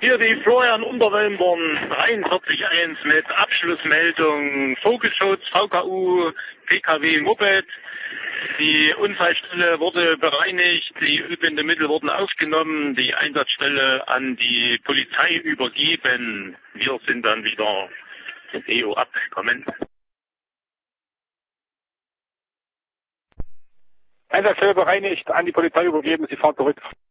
Hier die Florian Unterwelmbern 43.1 mit Abschlussmeldung Vogelschutz, VKU, PKW Moped. Die Unfallstelle wurde bereinigt, die Ölbindemittel wurden aufgenommen, die Einsatzstelle an die Polizei übergeben. Wir sind dann wieder EO abgekommen. Einsatzstelle bereinigt, an die Polizei übergeben, Sie fahren zurück.